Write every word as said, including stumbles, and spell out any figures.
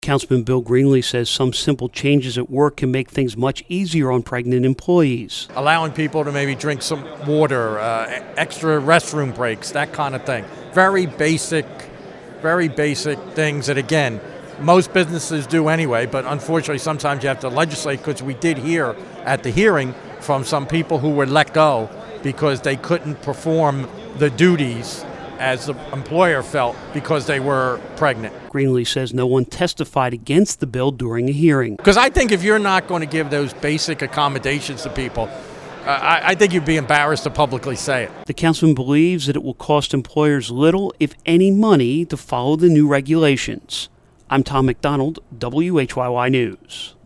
Councilman Bill Greenlee says some simple changes at work can make things much easier on pregnant employees. Allowing people to maybe drink some water, uh, extra restroom breaks, that kind of thing. Very basic, very basic things that, again, most businesses do anyway, but unfortunately sometimes you have to legislate, because we did hear at the hearing from some people who were let go because they couldn't perform the duties as the employer felt because they were pregnant. Greenlee says no one testified against the bill during a hearing. Because I think if you're not going to give those basic accommodations to people, uh, I, I think you'd be embarrassed to publicly say it. The councilman believes that it will cost employers little, if any, money to follow the new regulations. I'm Tom McDonald, W H Y Y News.